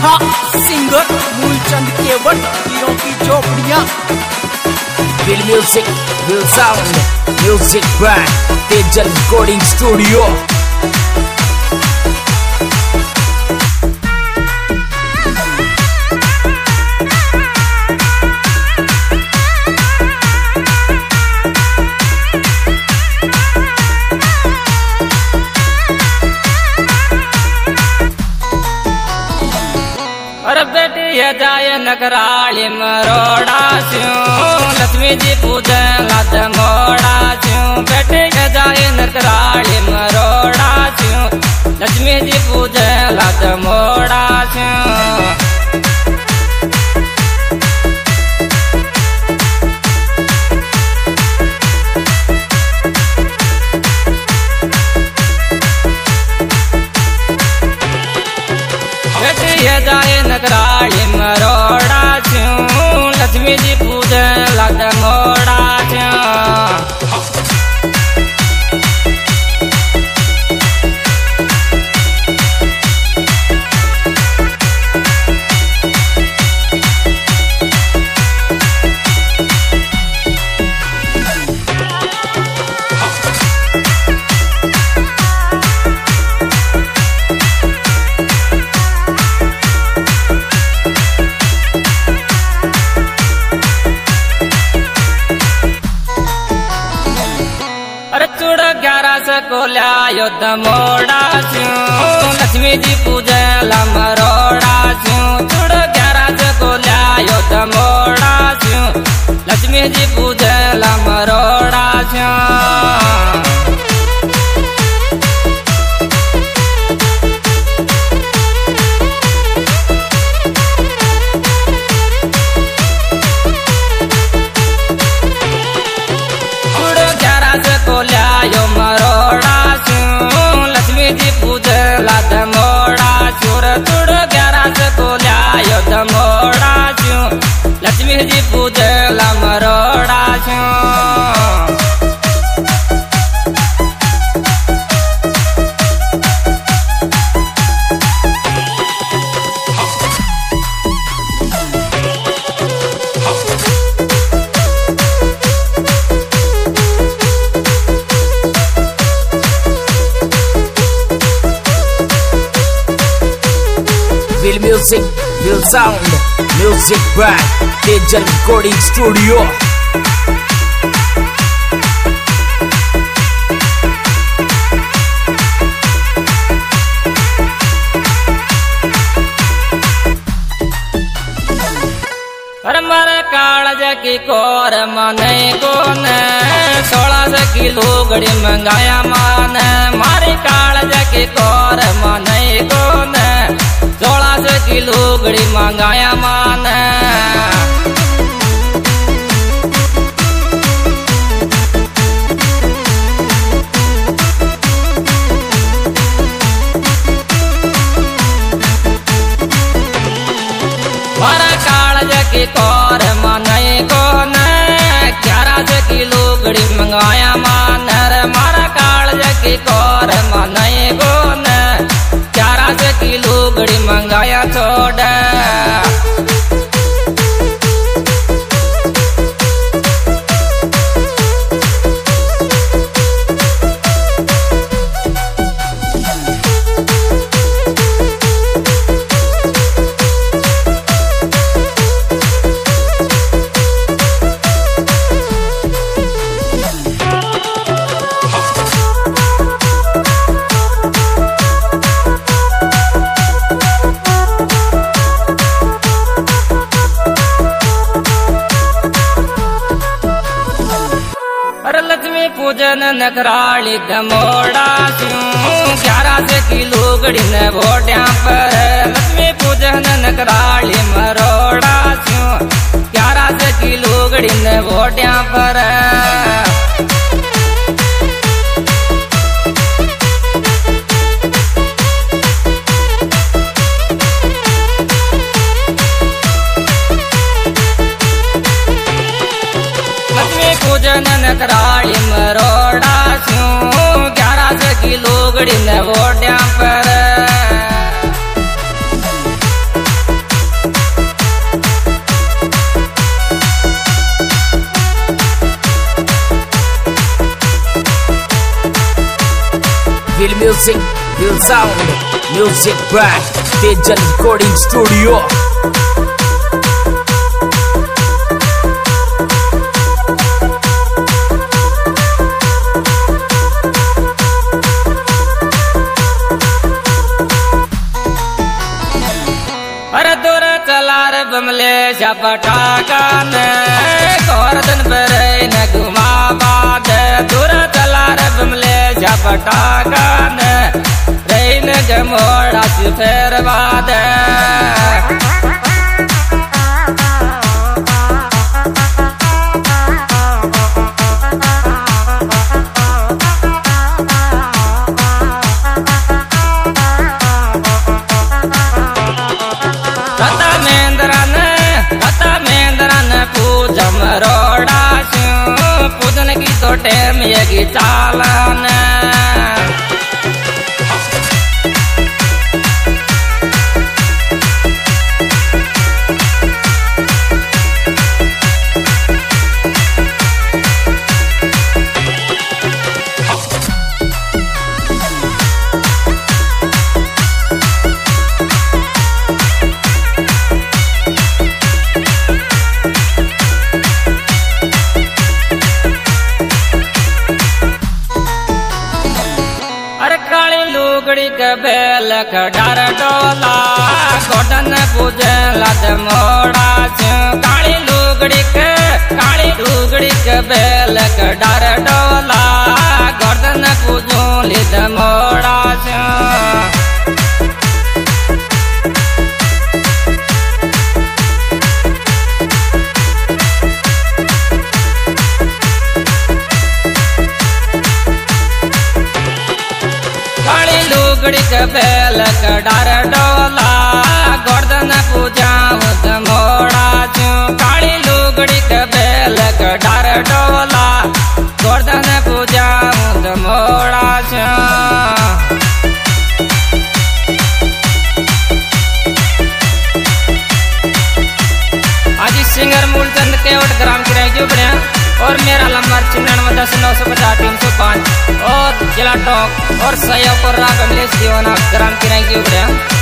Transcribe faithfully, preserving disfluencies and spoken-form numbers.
था सिंगर मूलचंद केवट, हीरो की चौपड़ियां। Will music, will sound, music brand, Tejal Recording Studio. अरे बेटी ये जाए नगराली मरोड़ा स्यू, लक्ष्मी जी पूजे लत मोड़ा स्यू। बेटी ये जाए नगराली मरोड़ा स्यू, लक्ष्मी जी पूजे लत मोड़ा स्यू। ये जाए नगराली मरोड़ा स्यू, लक्ष्मी जी पूजे लत मोड़ा स्यू। ग्यारह से कोल्या युद्ध मोड़ा स्यू, लक्ष्मी जी पूजे मरोड़ा स्यू। चुड़ ग्यारह से कोल्या युद्ध मोड़ा स्यू, लक्ष्मी जी पूजे मरोड़ा स्यू। यो मरोड़ा स्यू, लक्ष्मी जी पूजे लत मोड़ा चूर। चूड़ ग्यारह से कोल्या युद्ध मोड़ा स्यू, लक्ष्मी जी पूजे मरोड़ा स्यू। Will music, will sound, music brand, Tejal Recording Studio. अरे मारे कालज की कोर मने को ने, सोलह से किलो गड़ी मंगाया माने। मारे कालज की कोर मने को ने, सोलह से किलो गड़ी मंगाया माने। मारा कालज की कोर मने को ने, ग्यारह से किलो गड़ी मंगाया माने। मारा कालज की कोर मने को ने, ग्यारह से किलो गड़ी मंगाया छोड़। लक्ष्मी पूजन नगराली मोड़ा स्यू, ग्यारह से किलो गड़ी ने भोटिया पर। लक्ष्मी पूजन नगराली मरोड़ा स्यू, ग्यारह से किलो गड़ी ने भोटिया पर। लक्ष्मी पूजन नगराली मरोड़ा स्यू, ग्यारह से किलो गड़ी ने भोटिया पर। Will music, will sound, music brand, Tejan Recording Studio. अरे दूर चला रे बमले झपटा ने गोरदन पर न घुमावा दे दूर चला रे बमले झपटा ने रेन जमोड़ा से फेरवा दे रोड़ा पूजन की तो टेम ये चालन के बेल डर डोला गोडन पूजे लद मोड़ा काली लुगड़ी के काली लुगड़ी के बेल डर डोला गोडन पूजो लिद मोड़ा के बेल डर डोला गोर्धन पूजा मोड़ा काली लुगड़ी के बेल डर डोला गोर्धन पूजा मोड़ा आज सिंगर मूलचंद केवट ग्राम की रह बढ़िया और मेरा नंबर छिन्नवे दस नौ सौ पचास तीन सौ पाँच और जिला टॉक और सहयोग और राग अमलेश जीवना ग्राम की रह बढ़िया।